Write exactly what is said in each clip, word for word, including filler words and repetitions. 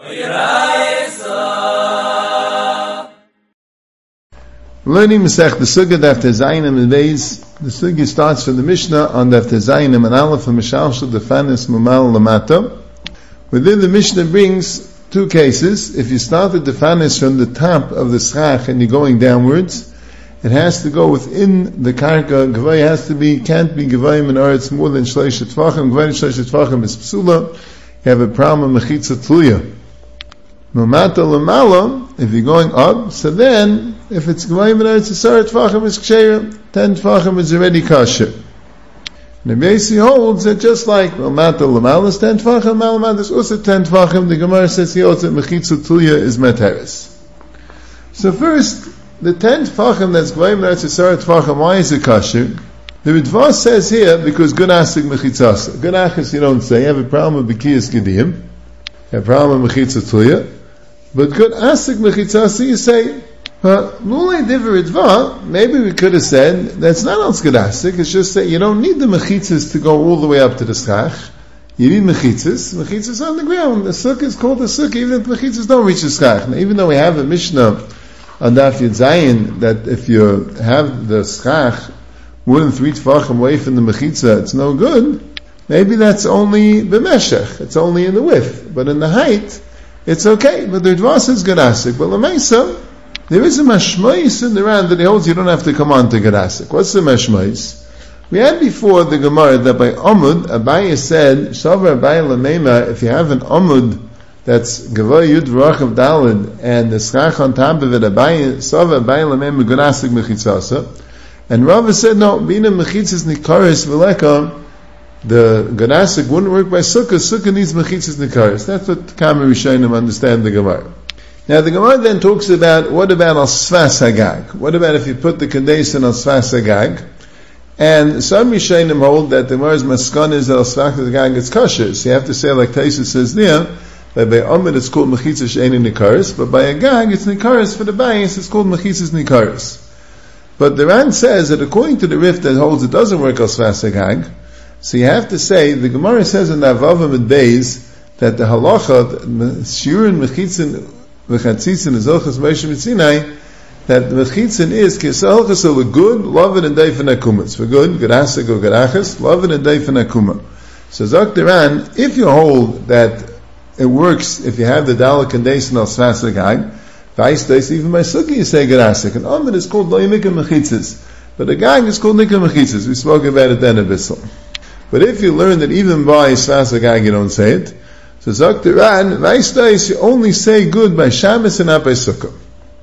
Learning Masech the Sugya Daf Tezayim and Beis. The Sugya starts from the Mishnah on Daf Tezayim and Aleph and Mishalshel Defanis Mumal Lamata. Within the Mishnah brings two cases. If you start the Defanis from the top of the Schach and you're going downwards, it has to go within the Karka. Gavai has to be, can't be Gavai min Aretz more than Shleishet Tvachim. Gavai Shleishet Tvachim is Psula. You have a problem of Mechitza Tluya. Mamata Lamala, if you're going up, so then, if it's Gavai min Aretz Yisar Tvachim is Ksheira, ten Tvachim is already Kasher. The Beisi holds that just like Mamata Lamala is ten Tvachim, Malamata is also ten Tvachim, the Gemara says here also Mechitza Tluya is Materis. So first, the ten Tvachim that's Gavai min Aretz Yisar Tvachim, why is it Kasher? The Ritva says here, because good asik mechitzasa. Good achas you don't say, you have a problem with Bekiyas Gediyim, you have a problem with Mechitza Tluya, but good asik mechitzasa you say, Lulei diver Ritva, maybe we could have said, that's not else good asik, it's just that you don't need the mechitzas to go all the way up to the schach, you need mechitzas, mechitzas on the ground, the sukkah is called a sukkah, even if mechitzas don't reach the schach. Now even though we have a Mishnah on Daf Yud Zayin, that if you have the schach, more than three tefachim away from the mechitza, it's no good. Maybe that's only b'meshech, it's only in the width, but in the height, it's okay. But the Ritva says gadasik. But l'meisa, there is a mashmais in the round that he holds you don't have to come on to gadasik. What's the mashmais? We had before the Gemara that by Amud, Abaye said, Shavar Abaye l'meima, if you have an Amud that's Gavay Yud V'Rachav Dalid, and the schach on top of it, Abaye, Shavar Abaye l'meima gadasik mechitzasa. And Rava said, no, Bina Mechitzas Nikaris Veleka, the Ganasik wouldn't work by Sukkah, Sukkah needs Mechitzas Nikaris. That's what Kama Rishonim understand the Gemara. Now the Gemara then talks about, what about Al Sfas Hagag? What about if you put the Kadesh in Al Sfas Hagag? And some Rishonim hold that the Gemara's Maskan is that Al Sfas Hagag is kosher. So you have to say, like Taisa says there, that by Amid it's called Mechitzas She'ein Nikaris, but by Hagag it's Nikaris, for the Bayis it's called Mechitzas Nikaris. But the Ran says that according to the Rif that holds it doesn't work as Sfas Hagag, so you have to say, the Gemara says in Avavim and Beis, that the halacha, Shiurin Mechitzin V'chatzitzin Ezochas Moshe Mitzinai, that the Mechitzin is, Kisalchas of a good, love it and Deifen Akumas. For good, Gerasik or Gerachas, love it and Deifen Akuma. So Zok the Ran, if you hold that it works, if you have the Dalek and Deis and Al Sfas Hagag, even by Sukkah you say Gerasik. And Amid is called Lo Nika Mechitzas. But the Gag is called Nika Mechitzas. We spoke about it then a bit. But if you learn that even by Sfas Hagag you don't say it, so Zok the Ran, Vaistais you only say good by Shabbos and not by Sukkah.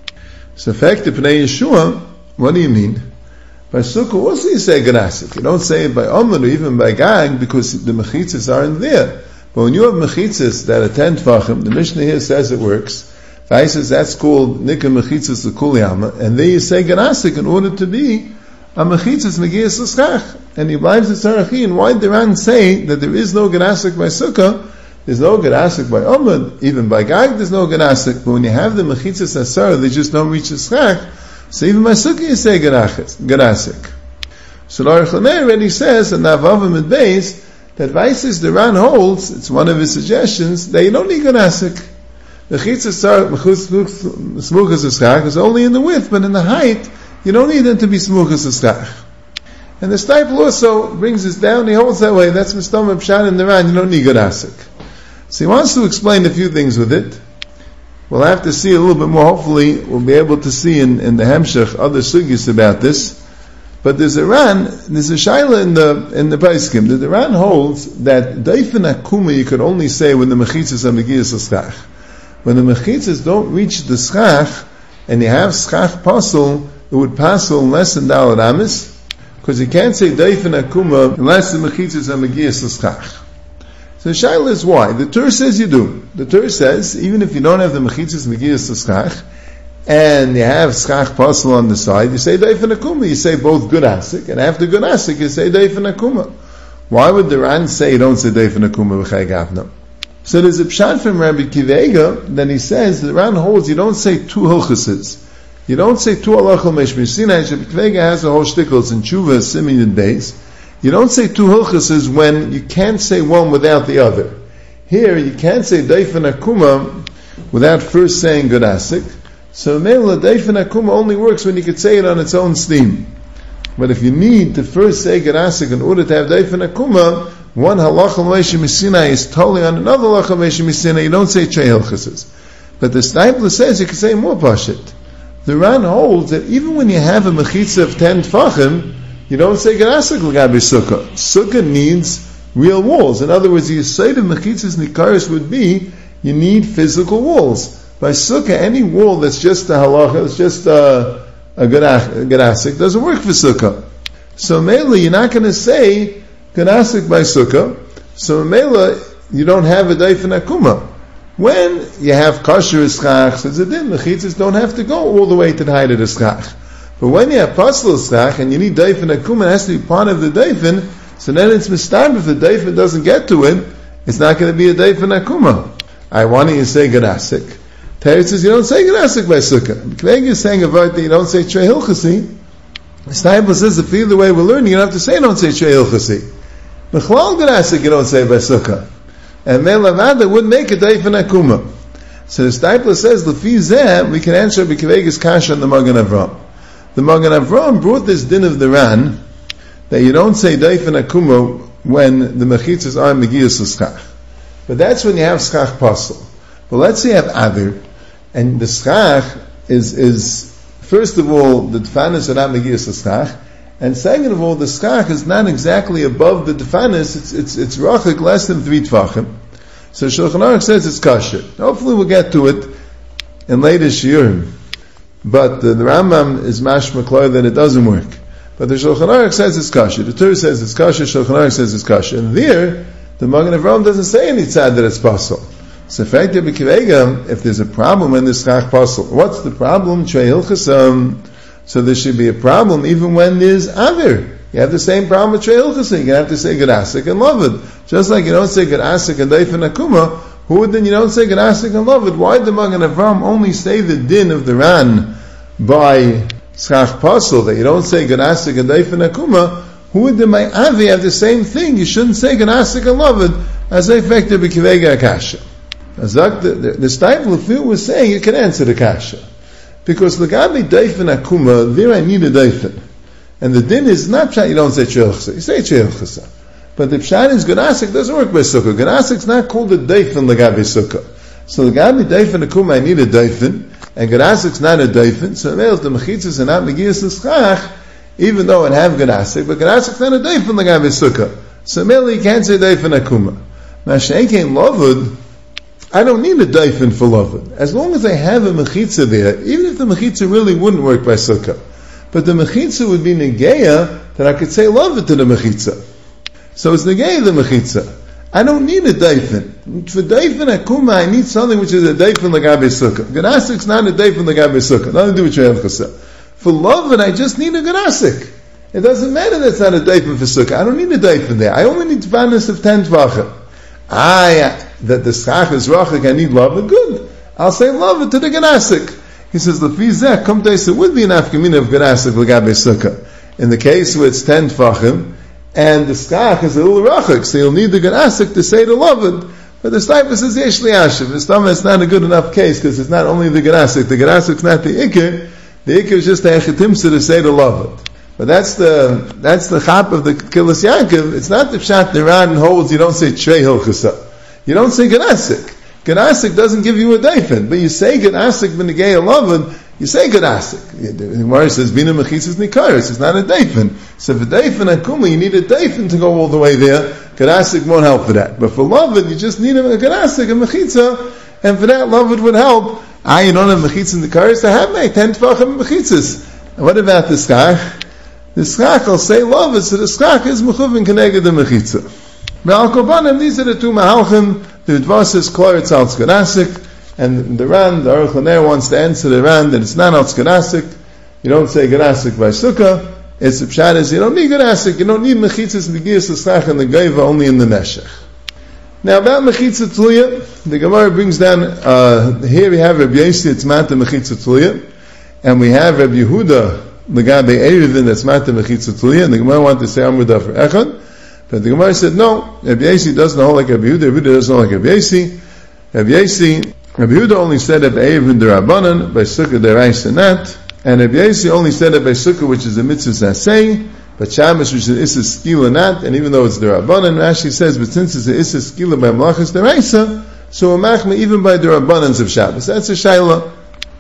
So effective Pnei Yeshua, what do you mean? By Sukkah also you say Gerasik. You don't say it by Amid or even by Gag because the Mechitzas aren't there. But when you have Mechitzas that are ten Tvachim, the Mishnah here says it works. Vai says that's called Nika Mechitzas L'Kuliyama, and there you say Ganasik in order to be a Mechitzas Megias L'Schach. And he blinds the Tzarachi, and why did the Ran say that there is no Ganasik by Sukkah, there's no Ganasik by Amud, even by Gag there's no Ganasik, but when you have the Mechitzas Asara, they just don't reach the Schach, so even by Sukkah you say Ganasik. So the Aruch LaNer already says, and Avavim and Beis, that Vai says the Ran holds, it's one of his suggestions, that you don't need Ganasik. The chitzah smuchas eschach is only in the width, but in the height, you don't need them to be smuchas eschach. And the Steipel also brings this down, he holds that way, that's Mistam Pshat in the Ran, you don't need Gerasik. So he wants to explain a few things with it. We'll have to see a little bit more, hopefully we'll be able to see in, in the Hemshech other sugyas about this. But there's a Ran, there's a Shaila in the, in the Paiskim, that the Ran holds that Deifen Akuma you could only say when the Mechitzas are Megias Eschach. When the mechitzas don't reach the schach, and you have schach pasul, it would pasul less than dalad amis, because you can't say deifen akuma unless the mechitzas are megias l'schach. So the shaila is why. The Torah says you do. The Torah says, even if you don't have the mechitzas megias l'schach, and you have schach pasul on the side, you say deifen akuma, you say both good asik, and after good asik, you say deifen akuma. Why would the Ran say you don't say deifen akuma b'chai gavna? So there's a pshat from Rabbi Kivega, then he says, the Ran holds, you don't say two hilchases. You don't say two halachal meshmir sinai. Rabbi Kivega has a whole shtickles in Tshuva, Simeon days. You don't say two hilchases when you can't say one without the other. Here, you can't say deifen akuma without first saying Ganasik. So Mela Daifen Akuma only works when you could say it on its own steam. But if you need to first say Ganasik in order to have Daifen Akuma, one halacha Moshe Messina is totally on another halacha Moshe Messina. You don't say Trei Hilchos. But the Stipler says you can say more Pashit. The Ran holds that even when you have a mechitza of ten tfachim, you don't say Ganasik l'gabe Sukkah. Sukkah needs real walls. In other words, the Yesod of mechitzas nikaris would be you need physical walls. By Sukkah, any wall that's just a halacha, it's just a, a Ganasik, doesn't work for Sukkah. So mainly you're not going to say Ganasik by Sukkah. So mainly you don't have a Daifen Akuma. When you have kosher ischach, so it's a din, mechitzas don't have to go all the way to the height of the ischach. But when you have pastel ischach and you need Daifen Akuma, it has to be part of the Daifen, so then it's mistab. If the Daifen doesn't get to it, it's not going to be a Daifen Akuma. I want you to say Ganasik. Teretz says you don't say Ganasik by Sukkah. Kveg is saying about that you don't say Trei Hilchasi. Steinbel says if either way we're learning, you don't have to say don't say Trei Hilchasi. Bechlal Ganasik you don't say by Sukkah. And Me'lavada would make a Daifen Akuma. So the Stipler says, L'fi zeh, we can answer B'Kvegas Kasha on the Magen Avram. The Magen Avram brought this din of the Ran, that you don't say Daifen Akuma when the mechitzas are Megiyas L'Schach. But that's when you have Schach Pasel. But let's say you have Avir, and the Schach is, is, first of all, the Tfanis are not Megiyas L'Schach, and second of all, the Schach is not exactly above the Tfanis, it's, it's, it's Rachik less than three Tvachim. So Shulchan Aruch says it's kosher. Hopefully we'll get to it in later shiurim. But the, the Rambam is mashma kloi that it doesn't work. But the Shulchan Aruch says it's kosher. The Torah says it's kosher, Shulchan Aruch says it's kosher. And there, the Magen Avraham doesn't say any tzad that it's possible. So effectively, if there's a problem when there's schach possible, what's the problem? Trei Hilchos. So there should be a problem even when there's avir. You have the same problem with Trei Hilchos. You have to say Ganasik and Lovid. Just like you don't say Ganasik and Daifen Akuma, who then you don't say Ganasik and Lovid? Why did the Magen Avram only say the din of the Ran by Schach Pasel, that you don't say Ganasik and Daifen Akuma? Who would the my Avi have the same thing? You shouldn't say Ganasik and Lovid as they affected B'Kivega Akasha. As the, the, the Stipler was saying, you can answer the Kasha. Because Lagabi Daifen Akuma, there I need a Daifen. And the din is not pshat, you don't say Trei Hilchos, you say Trei Hilchos. But the pshat is Ganasik doesn't work by Sukkah. Ganasik's not called a Daifen Lagabi Sukkah. So Lagabi Daifen Akuma, I need a Daifen, and Ganasik's not a Daifen, so the Mechitzas are not Megiyas L'Schach, even though it have Ganasik, but Ganasik's not a Daifen Lagabi Sukkah. So mainly you can't say Daifen Akuma. Mashenkein Lovud, I don't need a Daifen for Lovud. As long as I have a Mechitza there, even if the Mechitza really wouldn't work by Sukkah. But the Mechitza would be Negeya, that I could say Lovud to the Mechitza. So it's Negeya the Mechitza. I don't need a Daifen. For Daifen Akuma, I need something which is a Daifen Lagabe Sukkah. Ganasik's not a Daifen Lagabe Sukkah. Nothing to do with Trei Hilchos. For Lovud, I just need a Ganasik. It doesn't matter that it's not a Daifen for Sukkah. I don't need a Daifen there. I only need Tvanis of ten Tvachim. Ah, that the Schach is Rachik, I need Lovud. Good. I'll say Lovud to the Ganasik. He says, L'fi zeh, come to it would be an afkamina of Ganasik L'gabe Sukkah. In the case where it's ten Tvachim, and the Schach is a little Rachik, so you'll need the Ganasik to say the Lovud. But the Stipler says, Yesh li Ashiv. It's not a good enough case, because it's not only the Ganasik. The Ganasik's not the Iker. The Iker is just the Echetimsa to say the Lovud. But that's the, that's the Chap of the Kilas Yaakov. It's not the Pshat the Ran holds, you don't say Trei Hilchos. You don't say Ganasik. Ganasik doesn't give you a Daifen, but you say Ganasik b'Negei Lovud, you say Ganasik. The Gemara says, Bina Mechitzas Nikaris, it's not a Daifen. So for Daifen Akuma, you need a Daifen to go all the way there. Ganasik won't help for that. But for Lovud, you just need a Ganasik, a Mechitza, and for that, Lovud would help. Ah, you don't have Mechitzas Nikaris to have, mate, ten Tvachim Mechitzas. And what about the Schach? The Schach, I'll say Lovud, so the Schach is Mechuvin Keneged the Mechitza. Be'al Kobanim, these are the two Mahalchim. The Udvas is Kloritz al Ganasik, and the Ran, the Aruch LaNer wants to answer the Ran that it's not al Ganasik. You don't say Ganasik by Sukkah. It's the Pshat is you don't need Ganasik. You don't need Mechitzas Megiyas L'Schach and the Geiva only in the Meshech. Now about Mechitza Tluya, the Gemara brings down. Uh, here we have Rabbi Yossi, it's Mata Mechitza Tluya, and we have Rabbi Yehuda Legabe Erevin, that's Mata Mechitza Tluya, and the Gemara wanted to say Amrudah for Echad. But the Gemara said, no, Rabbi Yossi doesn't hold like Rabbi Yehuda, Rabbi Yehuda doesn't hold like Rabbi Yossi. Rabbi Yossi Rabbi Yehuda only said that by Eruvin D'Rabbanan, by Sukkah D'Oraisa not, and Rabbi Yosi only said that by Sukkah, which is a mitzvah saseh, but Shabbos, which is Issa Skila not, and even though it's D'Rabbanan, Rashi says, but since it's a Issa Skila by Malachas D'Oraisa, so we're machmir even by D'Rabbanans of Shabbos. That's a shayla.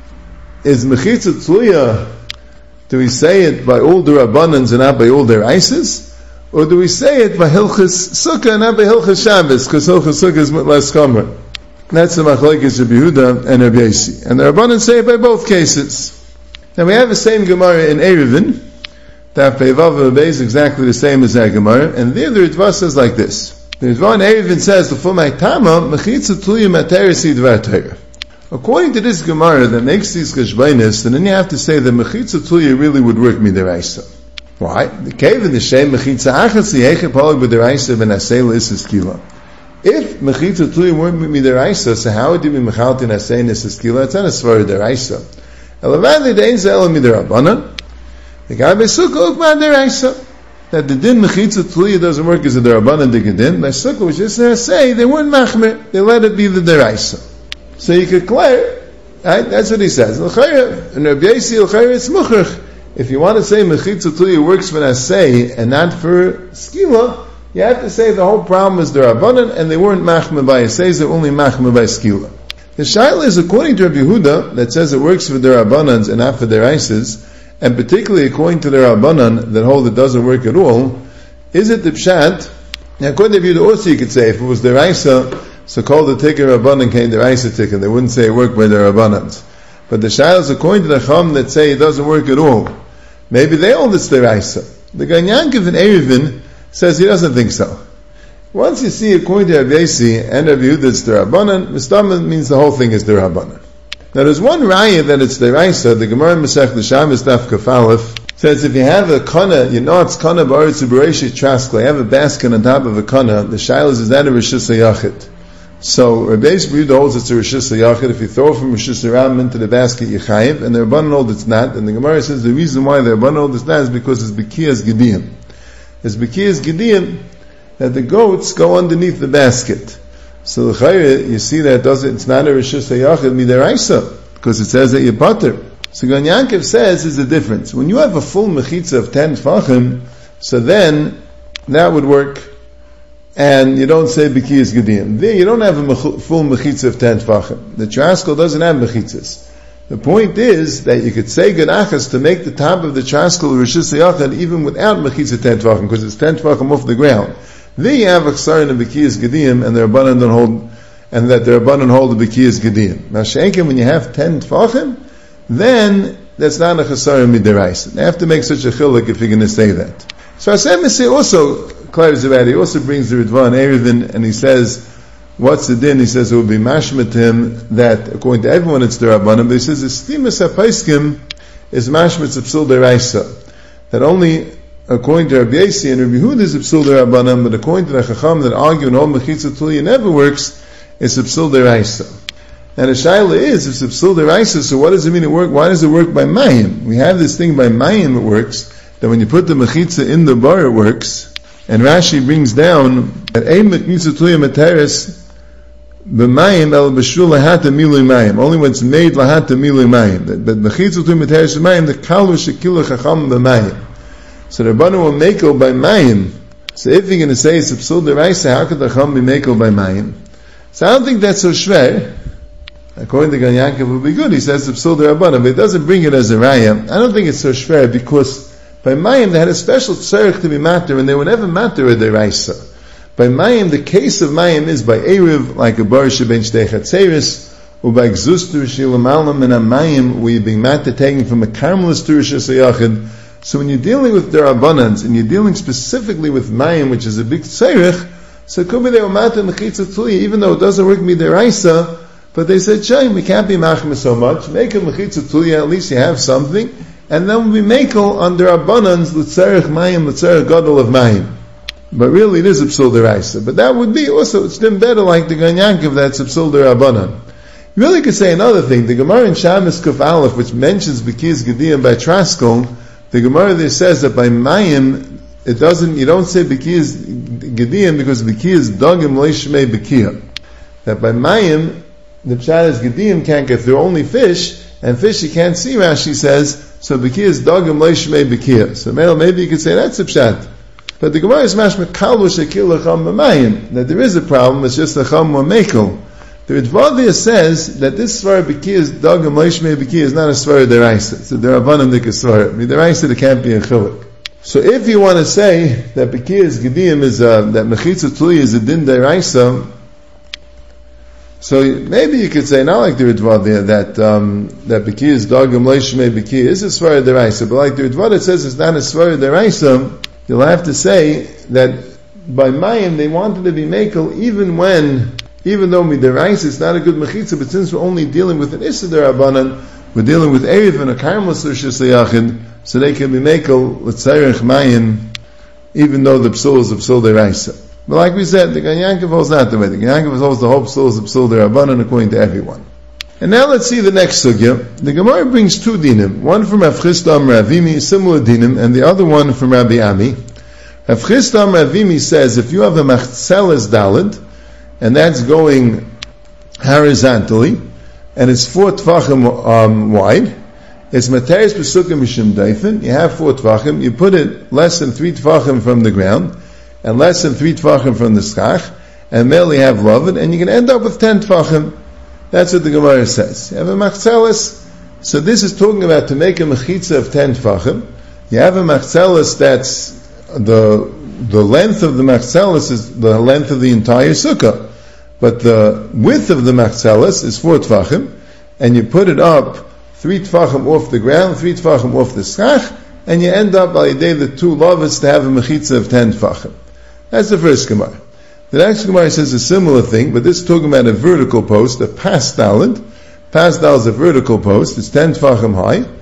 Is Mechitza Tluya, do we say it by all D'Rabbanans and not by all D'Oraisas? Or do we say it by Hilchas Sukkah and not by Hilchas Shabbos, because Hilchas Sukkah is less common? That's the machlokes of Yehuda and Rabbi Yosi. And the Rabbanan say it by both cases. Now we have the same Gemara in Eruvin, Daf Peivav is exactly the same as that Gemara, and there the Ritva says like this. The Ritva in Eruvin says, "L'fumay tama mechitza tluya materesi dvar Torah." According to this Gemara that makes these cheshbainis, then you have to say that mechitza tluya really would work midiraisa. Why? The cave in the shem mechitza achas liheche polig b'diraisa v'nasei l'isas kila. If mechitza tluya weren't midiraisa, so how would you be mechalti nasei l'isas kila? It's not a svara diraisa. Elavadli dein ze'el midirabanan. The guy by sukkah ukma diraisa. That the din mechitza tluya doesn't work as a derabanan din. By sukkah, which is to say, they weren't machmer. They let it be the diraisa. So you could clear, right? That's what he says. L'chayr, and Rabbi Yosi, l'chayr, it's muchach. If you want to say mechitza tluya works for nasei and not for skila, you have to say the whole problem is derabanan, and they weren't machmer by asay, they're only machmer by skila. The shaila is according to Rabbi Yehuda that says it works for derabanans and not for deraisas, and particularly according to the Rabbanan that hold it doesn't work at all. Is it the pshat? Now, according to Rabbi Yehuda also you could say if it was deraisa, so called the tikkun Rabbanan came deraisa tikkun. They wouldn't say it worked by the Rabbanans. But the shaila is according to the Chum that say it doesn't work at all. Maybe they hold it's deraisa. The Ganyankiv in Eruvin says he doesn't think so. Once you see according to Rabbi Yosi and Rabbi Yehuda it's the Rabbanan, Mistamah means the whole thing is the Rabbanan. Now there's one raya that it's deraisa. The Gemara in Masech Shabbos Daf Kaf Aleph says if you have a kana, you know it's kana b'aretz u'b'reishi traskla, you have a basket on top of a kana, the shaila is that a rishus hayachid. So Rabbi Yehuda holds it's a rishus hayachid. If you throw from rishus haram into the basket, you chayiv, and the Rabbanan hold it's not. And the Gemara says the reason why the Rabbanan hold it's not is because it's b'kiyas gediyim. It's b'kiyas gediyim that the goats go underneath the basket. So the chayre, you see that it doesn't, it's not a rishus hayachid midaraisa, because it says that you butter. So Gan Yankov says is the difference. When you have a full mechitza of ten tfachim, so then that would work, and you don't say b'kiyas gediyim. There you don't have a mech- full mechitza of ten tfachim. The traskel doesn't have mechitzas. The point is that you could say ganachas to make the top of the traskel rishus hayachid even without mechitza ten tfachim, because it's ten tfachim off the ground. There you have a chsaron of b'kiyas gediyim, and the Rabbanan don't hold, and that the Rabbanan hold the b'kiyas gediyim. Now she'enkim, when you have ten tfachim, then that's not a chsaron midiraisa. They have to make such a chiluk if you're going to say that. So Hashem say also clarifies about it. He also brings the Ritva and Eruvin, and he says, what's the din? He says it will be mashma to him that according to everyone it's the Rabbanan, but he says the stimus hapaiskim is mashma tzipsul deraisa. That only according to Rabbi Yosi and Rabbi Yehuda is Ipsul D'Rabbanan, but according to the Chacham that argue in all Mechitza Tluya never works, it's Ipsul D'Raisa. And the Shaila is, if it's Ipsul D'Raisa, so what does it mean it work? Why does it work by Mayim? We have this thing by Mayim it works, that when you put the Mechitza in the bar it works, and Rashi brings down that Ein Mechitza Tluya Materis B'Mayim El B'Shul Lahata Milui Mayim, only when it's made Lahata Milui Mayim. But Mechitza Tluya Materis B'Mayim, the Kalu Shekilu Chacham B'Mayim. So the Rabbanan will meko by Mayim. So if you're going to say it's Ipsul D'Raisa, how could the Chacham be meko by Mayim? So I don't think that's so shver. According to Gan Yankov, it would be good. He says Ipsul D'Rabbanan, but it doesn't bring it as a raya. I don't think it's so shver because by Mayim they had a special tzarech to be matter, and they were never matter a D'Raisa. By Mayim, the case of Mayim is by Erev, like a bar sheben shtei chatzeris, or by Gzus Turushi L'malam and a Mayim, where you're being matter taken from a Karmelis Turushi Sayachid. So when you're dealing with D'Rabbanans, and you're dealing specifically with Mayim, which is a big tzarech, so it could be they were matter mechitza tluya, even though it doesn't work midiraisa, but they said, Shayim, we can't be machmir so much, make a mechitza tluya, at least you have something, and then we mekel on D'Rabbanans, l'tzarech Mayim, l'tzarech gadol of Mayim. But really it is Ipsul D'Raisa. But that would be also, it's then better like the Gan Yankov, that's Ipsul D'Rabbanan. You really could say another thing, the Gemara in Shabbos Kuf Aleph, which mentions B'kiyas Gediyim by Traskel, the Gemara there says that by Mayim, it doesn't, you don't say B'kiyas Gediyim because B'kiyas Dagim Leishmei B'kiyah. That by Mayim, the pshat is Gediyim can't get through, only fish, and fish you can't see, Rashi says, so Bekiya is Dagim Leishmei Bekiya. So maybe you could say that's a pshat. But the Gemara is mashma kalvu shekil lecham b'mayim, that there is a problem, it's just lecham mekel. The Ritvadia says that this svara Bekiya is Dagim Leishmei Bekiya is not a svara deraisa. So there are abanim dikasvara. I mean, deraisa there can't be a chiluk. So if you want to say that Bekiya is Gediyim is a, that Mechitza Tuli is a din deraisa, so maybe you could say, not like the Ritva that um, that Bekiya is Dagim Leishmei Bekiya is a Svara Deraisa, but like the Ritva that says it's not a Svara Deraisa, you'll have to say that by Mayim they wanted to be Mekel even when, even though Mideraisa is not a good Mechitza, but since we're only dealing with an Issa Derabanan, we're dealing with Erev and a Karmos Rishis Yachid, so they can be Mekel L'Tzarech Mayim, even though the Psul is a Psul Deraisa. But like we said, the Ganyankov holds not the way. The Ganyankov holds the whole psul is a psul derabanan according to everyone. And now let's see the next sugya. The Gemara brings two dinim, one from Rav Chisda Amar Ravimi, similar dinim, and the other one from Rabbi Ami. Rav Chisda Amar Ravimi says if you have a machzeles dalid, and that's going horizontally, and it's four tvachim um, wide, it's materis pesukim mishum daifen. You have four tvachim, you put it less than three tvachim from the ground, and less than three tvachim from the skach, and merely have loved, and you can end up with ten tvachim. That's what the Gemara says. You have a machzeles, so this is talking about to make a mechitza of ten tvachim. You have a machzeles that's, the the length of the machzeles is the length of the entire sukkah, but the width of the machzeles is four tvachim, and you put it up three tvachim off the ground, three tvachim off the skach, and you end up by the day the two lovers to have a mechitza of ten tvachim. That's the first Gemara. The next Gemara says a similar thing, but this is talking about a vertical post, a pas dalid. Pas dalid is a vertical post, it's ten tvachim high,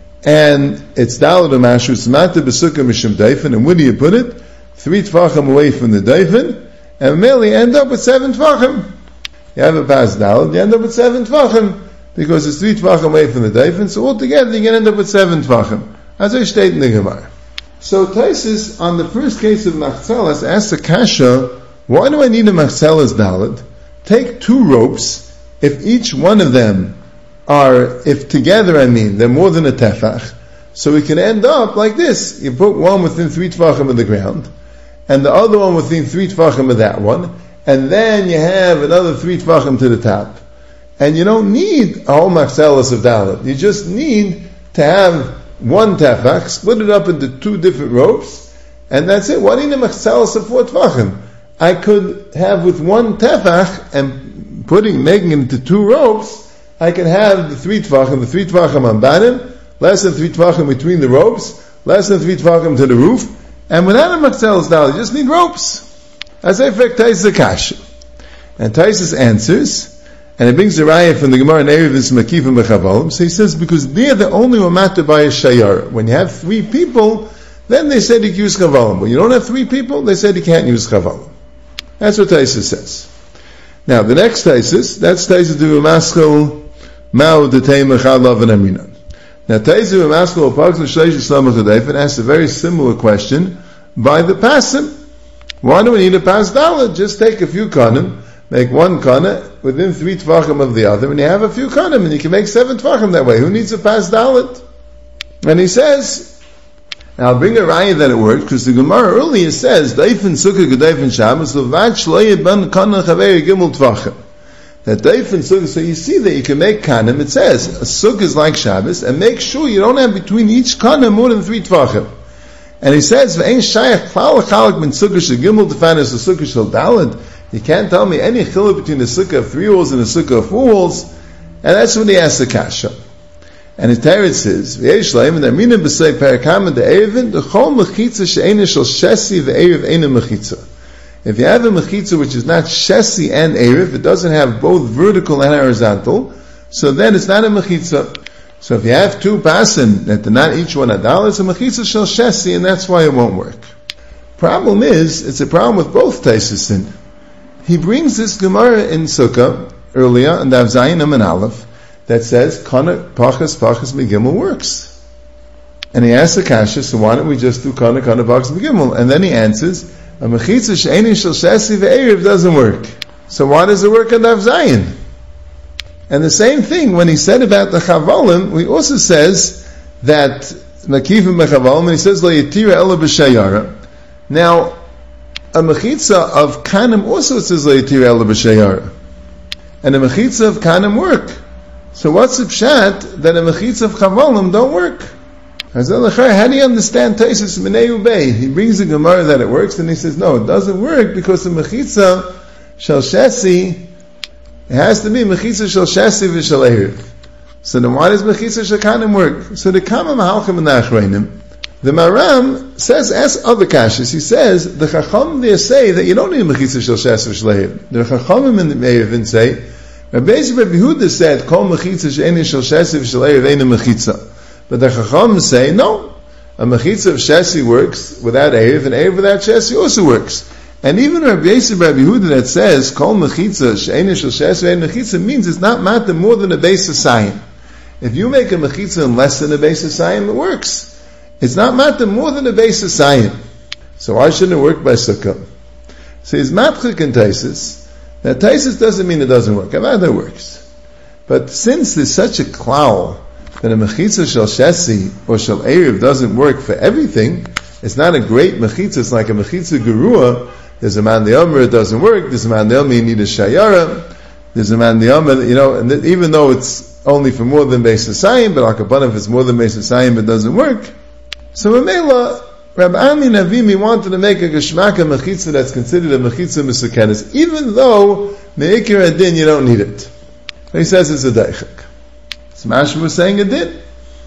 and it's dalid or mashu, it's mata b'sukkah mishum daifen, and where do you put it? Three tvachim away from the daifen, and merely end up with seven tvachim. You have a pas dalid, you end up with seven tvachim, because it's three tvachim away from the daifen, so altogether you can end up with seven tvachim. As I state in the Gemara. So Taisus, on the first case of machzeles, asks a kasha, why do I need a machzeles dalid? Take two ropes, if each one of them are, if together I mean, they're more than a tefach, so we can end up like this. You put one within three tvachim of the ground, and the other one within three tvachim of that one, and then you have another three tvachim to the top. And you don't need a whole machzeles of dalid. You just need to have one tefach, split it up into two different ropes, and that's it. What in the machzeles of four tvachim? I could have with one tefach and putting, making it into two ropes, I could have the three tvachim, the three tvachim on banim, less than three tvachim between the ropes, less than three tvachim to the roof, and without a machzeles dalid, you just need ropes. As I fact Taisus Akash. And Taisus answers, and it brings the raya from the Gemara in Erev Makif and Bechavalim. So he says, because they're the only one matter by a shayar. When you have three people, then they said you can use chavalim. When you don't have three people, they said you can't use chavalim. That's what Taisus says. Now, the next Taisus, that's Taisus to Maskal Mao Detei Mechalav and Amina. Now, Taisus Maskal Parks and Shleish Islam Chadayfen asks a very similar question by the Pasim. Why do we need a Pas Dalet? Just take a few kanim, make one kana within three tvachim of the other, and you have a few kanim, and you can make seven tvachim that way. Who needs a pas dalet? And he says, and I'll bring a raya that it works, because the Gemara earlier says, Daifin sukkah gedaifin shabbos, levad shloye ben kana chaveri gimel tvachim. That Daifin sukkah, so you see that you can make kanim, it says, a sukkah is like Shabbos, and make sure you don't have between each kanim more than three tvachim. And he says, V'ein shayach klal chalak min sukkah shegimel tefanis a sukkah shel daled. You can't tell me any chiluk between the sukkah of three walls and the sukkah of four walls. And that's when he asks the kasha. And his Teretz says, V'yesh laim, and amina b'sei parakam and the erevin, the chol mechitza she'ena shel shesi v'erev ena mechitza. If you have a mechitza which is not shesi and erev, it doesn't have both vertical and horizontal, so then it's not a mechitza. So if you have two pasim that they're not each one adal, it's a mechitza shel shesi, and that's why it won't work. Problem is, it's a problem with both Taisus. He brings this Gemara in Sukkah earlier in Dav Zayin and Aleph that says Kana Pachas Pachas Megimel works, and he asks the kasha, so why don't we just do Kana Kana Pachas Megimel? And then he answers, a mechitza she'eni shel shesi ve'erev doesn't work. So why does it work in Dav Zayin? And the same thing, when he said about the chavalim, he also says that, makifim bechavalim, and he says, lo yitira ela b'shayara. Now, a mechitza of kanim also says, lo yitira ela b'shayara. And a mechitza of kanim work. So what's the pshat that a mechitza of chavalim don't work? How do you understand Taisus Minei Ubei? He brings a Gemara that it works, and he says, no, it doesn't work because the mechitza shel shesi, it has to be mechitza shel shesi v'shel erev. So then why does mechitza shel kanim work? So the Kama Mahalchim and the Achreinim, the Maram says, ask other kashas, he says, the Chacham there say that you don't need mechitza shel shesi v'shel erev. The Chachamim in the Erev say, Rabbi Yehuda said, kol mechitza she'eni shel shesi v'shel erev eina mechitza. But the Chacham say, no, a mechitza of shesi works without erev, and erev without shesi also works. And even Rabbi Yisrael Rabbi Yehuda that says, kol mechitza she'eni shel shesi v'ein mechitza, means it's not matter more than a base of sayim. If you make a mechitza in less than a base of sayim, it works. It's not matter more than a base of sayim. So why shouldn't it work by sukkah? So he's matchik in Taisus. Now Taisus doesn't mean it doesn't work. Avad it works. But since there's such a cloud that a mechitza shel shesi or shel erev doesn't work for everything, it's not a great mechitza, it's like a mechitza gerua. There's a man the omer, it doesn't work. There's a man the omer, you need a shayara. There's a man the omer, you know, and th- even though it's only for more than beis hasayim, but akapan if it's more than beis hasayim, it doesn't work. So Mamela, Rabbi Ami Navimi wanted to make a geshmaka mechitza that's considered a mechitza mesukenes, even though me'ikir adin you don't need it. He says it's a daichak. So Mashma was saying it did.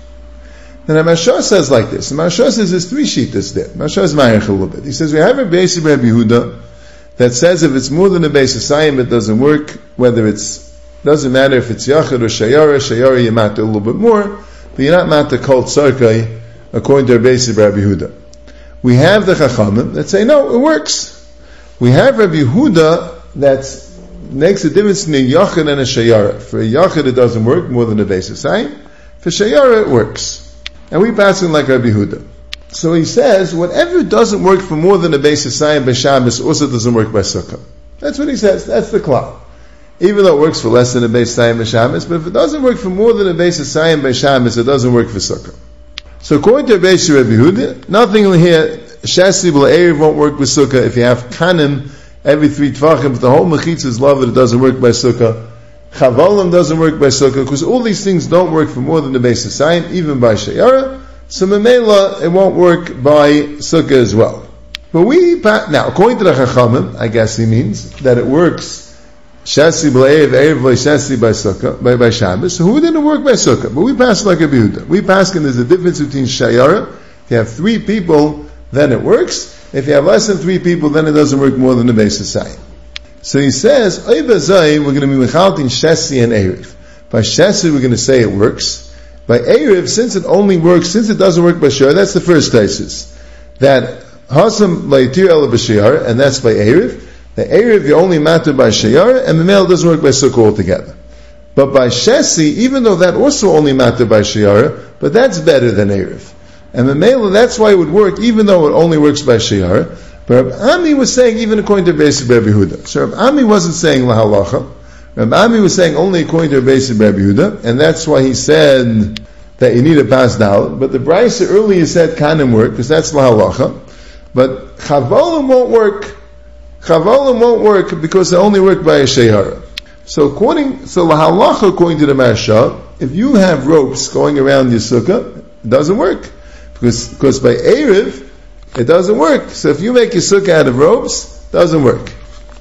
Then Mashar says like this. Mashar says there's three shittas there. Mashar is ma'arich a little bit. He says we have a base of Rabbi Yehuda that says if it's more than a base of sayim, it doesn't work. Whether it's doesn't matter if it's yachid or shayara. Shayara you matter a little bit more, but you're not matter called tzarkai according to our base of Rabbi Yehuda. We have the Chachamim that say no, it works. We have Rabbi Yehuda that's makes a difference between a yachid and a shayara. For a yachid it doesn't work more than a base of sayim. For shayara it works. And we pass him like Rabbi Yehuda. So he says, whatever doesn't work for more than a base of sayim by Shabbos also doesn't work by Sukkah. That's what he says. That's the klal. Even though it works for less than a base of sayim by Shabbos, but if it doesn't work for more than a base of sayim by Shabbos, it doesn't work for Sukkah. So according to base of Rabbi Yehuda, nothing here, Shasi b'la erev won't work with Sukkah. If you have kanim every three tvachim, if the whole mechitza is love, it doesn't work by Sukkah. Chavalim doesn't work by Sukkah, because all these things don't work for more than the base of sayim, even by Shayara. So Memela, it won't work by Sukkah as well. But we, now, according to the Chachamim, I guess he means that it works Shasi b'le'ev, erev shasi by Sukkah, by, by Shabbos. So who didn't work by Sukkah? But we pass like a Yehuda. We pass, and there's a difference between Shayara. If you have three people, then it works. If you have less than three people, then it doesn't work more than the base of sayim. So he says, we're going to be mechaltin shesi and erev. By shesi, we're going to say it works. By erev, since it only works, since it doesn't work by shayar, that's the first thesis. That hasam la'itir ela b'shayar, and that's by erev. The erev, you only matter by shayar, and the male doesn't work by sukkah altogether. But by shesi, even though that also only matter by shayar, but that's better than erev. And the male, that's why it would work, even though it only works by shayar. But Rabbi Ami was saying even according to Rabbi Yehuda. So Rabbi Ami wasn't saying lahalacha. Rabbi Ami was saying only according to Rabbi Yehuda, and that's why he said that you need a pas dal. But the Brisa earlier said kanim work, because that's lahalacha. But chavalim won't work. Chavalim won't work because they only work by a shehara. So according, so lahalacha according to the Marsha, if you have ropes going around your sukkah, it doesn't work. Because, because by Erev, it doesn't work. So if you make your sukkah out of ropes, it doesn't work.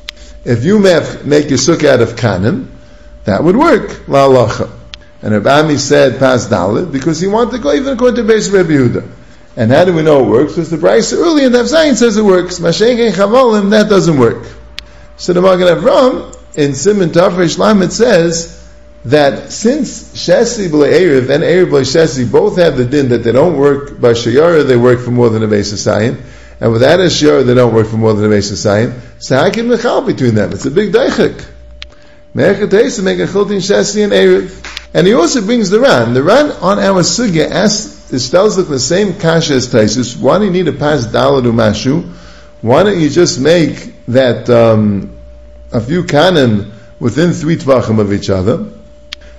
If you make, make your sukkah out of kanim, that would work. La halacha. And Rabbi Ami said pas dalet because he wanted to go even according to base of Rabbi Yehuda. And how do we know it works? Because the Brisa early in Daf Zayin says it works. Mashenke chavolim, that doesn't work. So the Magen Avram in Siman Tafresh Lamed says that since Shesi b'le Erev and Erev b'le Shesi both have the din that they don't work by Shayara, they work for more than a base of Sayim, and without a Shayara, they don't work for more than a base of Sayim, so how can Mechal between them? It's a big daichik. Me'echet Teisa make a chiltin Shesi and Erev. And he also brings the Ran. The Ran on our Sugya asks, it tells like the same kasha as Taisus, why do you need to pass Dalad Umashu? Why don't you just make that um, a few kanim within three tvachim of each other?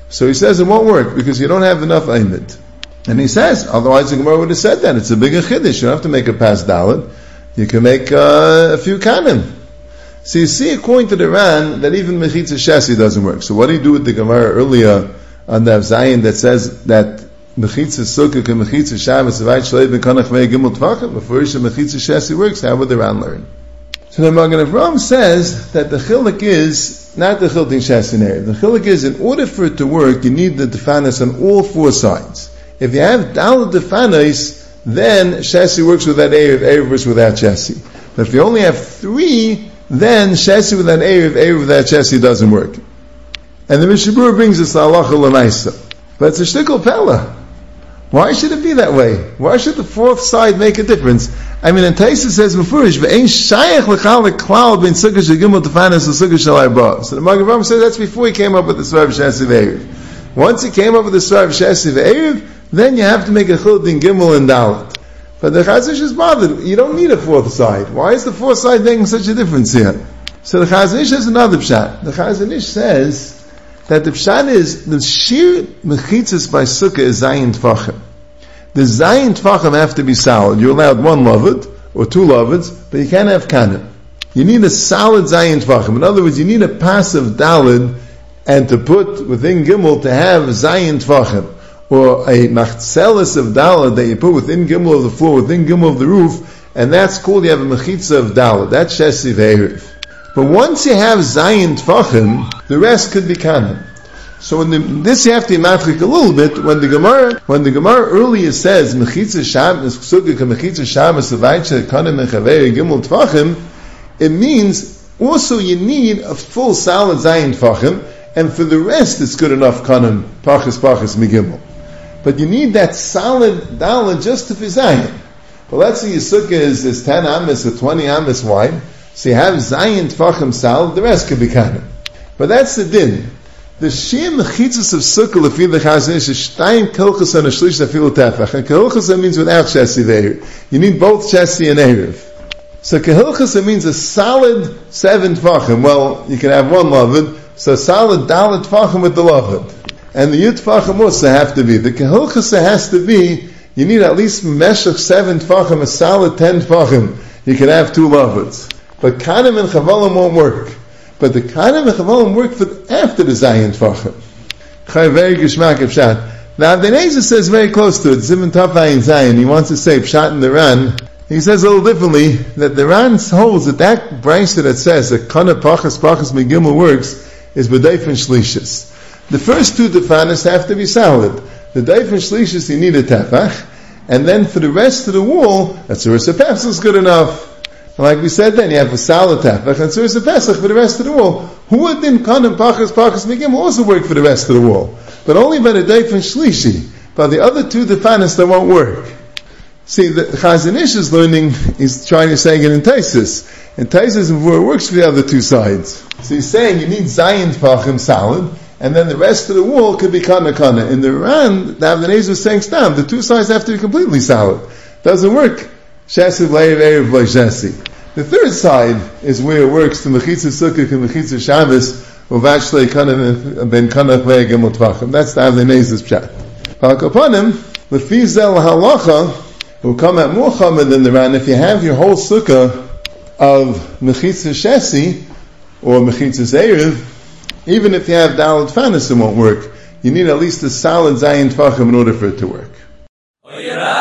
So he says it won't work because you don't have enough Eimid. And he says, otherwise the Gemara would have said that. It's a bigger Chiddush. You don't have to make a pas Dalet. You can make uh, a few Kanim. So you see, according to the Ran, that even Mechitza Shesi doesn't work. So what do you do with the Gemara earlier on the Avzayin that says that Mechitza Sukkah can Mechitza Shabbos Avayit Shleib and Kanach Mei Gimel Tvachim? Before Mechitza Shesi works, how would the Ran learn? So the Magen Avraham says that the Chiluk is not the Chilting Shesi Neir. The Chiluk is, in order for it to work, you need the Defanis on all four sides. If you have Dalet Defanis, then Shesi works with that Erev, Erev works without Shesi. But if you only have three, then Shesi without Erev, Erev without Shesi doesn't work. And the Mishnah Berurah brings us to Halacha L'maisa. But it's a shtickle pella. Why should it be that way? Why should the fourth side make a difference? I mean, in Taisa says Mefurish, "Ve'ein shayach l'chal l'klal ben sukkah shegimel tefanis l'sukkah shel arba." So the Magen Avraham says that's before he came up with the Svar Shesi Ve'erev. Once he came up with the Svar Shesi Ve'erev, then you have to make a chiluk in Gimel and Dalet. But the Chazon Ish is bothered. You don't need a fourth side. Why is the fourth side making such a difference here? So the Chazon Ish has another pshat. The Chazon Ish says that the pshat is the sheer mechitzas by sukkah is zayin tfachim. The zayin tfachim have to be solid. You're allowed one lovet or two lovets, but you can't have kanim. You need a solid zayin tfachim. In other words, you need a passive dalid, and to put within gimel to have zayin tfachim, or a machzelis of dalid that you put within gimel of the floor, within gimel of the roof, and that's called you have a mechitza of dalid. That's shesi ve'erev. But once you have zayin tfachim, the rest could be kanim. So in the, this you have to matchik a little bit. When the Gemara, when the Gemara earlier says mechitza shabbos sukkah mechitza shabbos avaycha kanim mechavei gimel tfachim, it means also you need a full solid zayin tfachim, and for the rest it's good enough kanim pachas pachas migimel. But you need that solid daled just to be zayin. But let's say your sukkah is, is ten amis or twenty amis wide. So you have zayin tfachim solid, the rest could be kanim. But that's the din. The sheer mechitzas of sukkah lefi the Chazon Ish is shtayim kilchas and a shlish afilu tefach. And kilchas means without shesi ve'erev. You need both shesi and erev. So kilchas means a solid seven tfachim. Well, you can have one lavud, so solid dalet tfachim with the lavud. And the yud tfachim also have to be. The kilchas has to be, you need at least meshach seven tfachim, a solid ten tfachim. You can have two lavuds. But kanim and chavalim won't work. But the kanim and chavalim work for after the zayin tfachim. Chay very geshmak of pshat. Now the Nezer says very close to it. Zimun tafayin zayin. He wants to say pshat in the Ran. He says a little differently that the Ran holds that that brayso that says that kana pachas pachas megimel works is b'dayfen shlishis. The first two defanis have to be solid. The dayfen shlishis you need a tefach, and then for the rest of the wall, that's a resepes is good enough. And like we said then, you have a solid tefach, and Tzuras HaPesach for the rest of the wall. Who would then kanim pachas pachas megim also work for the rest of the wall? But only by the dayfen shlishi. By the other two defanis that won't work. See, the Chazon Ish is learning, he's trying to say it in Taisus. In Taisus, it works for the other two sides. So he's saying you need zayin tfachim solid, and then the rest of the wall could be kana kana. In the Ran, the Avnei was saying stam, the two sides have to be completely solid. Doesn't work. Shesi v'leiv erev v'shesi. The third side is where it works to mechitza sukkah and mechitza shabbos uvachlei kana ben kana v'egem utvachim. That's the Avnei's pshat. V'akapanim lefi zel halacha will come at more chamad than the Ran. If you have your whole sukkah of mechitza shesi or mechitza erev, even if you have daled fanis, it won't work. You need at least a solid zayin tfachim in order for it to work.